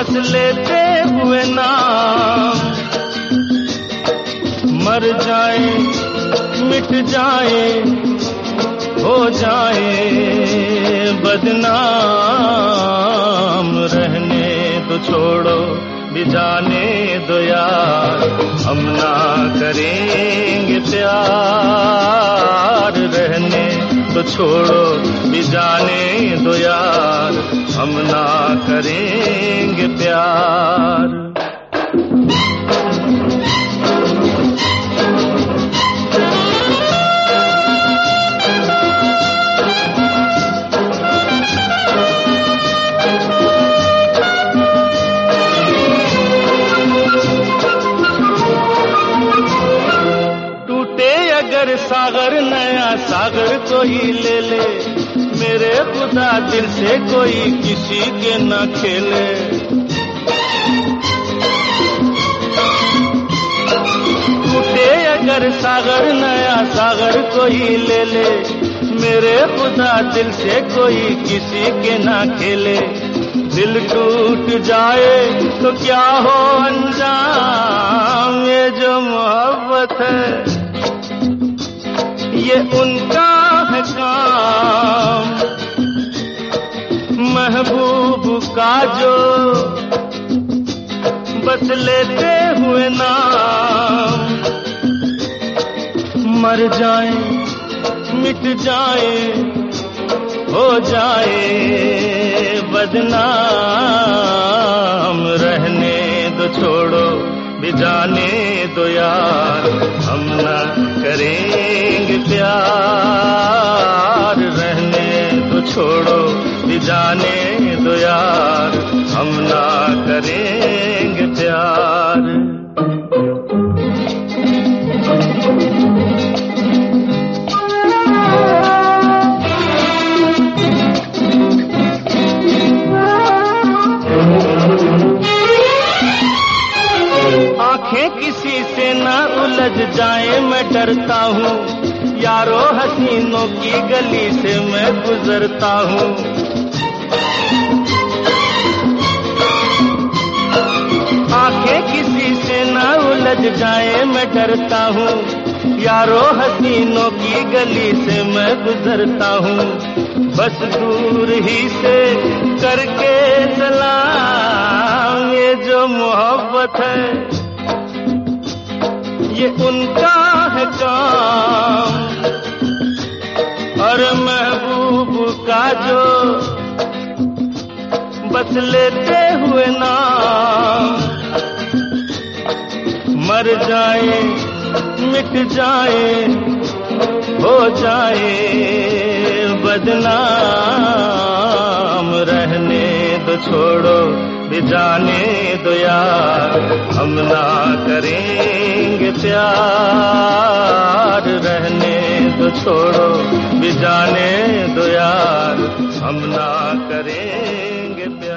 बस लेते हुए नाम, मर जाए मिट जाए हो जाए बदनाम, रहने तो छोड़ो भी जाने दो यार, हम ना करेंगे प्यार, रहने तो छोड़ो भी जाने दो यार, हम ना करेंगे प्यार। अगर सागर नया सागर कोई ले ले, मेरे खुदा दिल से कोई किसी के न खेले। टूटे अगर सागर नया सागर कोई ले ले, मेरे खुदा दिल से कोई किसी के न खेले। दिल टूट जाए तो क्या हो अंजाम, ये जो मोहब्बत है ये उनका है काम, महबूब का जो बस लेते हुए नाम, मर जाए मिट जाए हो जाए बदनाम, रहने दो छोड़ो भी जाने दो यार, हम ना करेंगे प्यार, रहने दो छोड़ो भी जाने दो यार, हम ना करेंगे प्यार। आंखें किसी से ना उलझ जाए मैं डरता हूँ, यारो हसीनों की गली से मैं गुजरता हूँ। आंखें किसी से ना उलझ जाए मैं डरता हूँ, यारो हसीनों की गली से मैं गुजरता हूँ। बस दूर ही से करके सलाम, ये जो मोहब्बत है ये उनका है काम, और महबूब का जो बस लेते हुए नाम, मर जाए मिट जाए हो जाए बदनाम, रहने दो छोड़ो भी जाने दो यार, हम ना करेंगे प्यार, रहने दो छोड़ो भी जाने दो यार, हम ना करेंगे प्यार।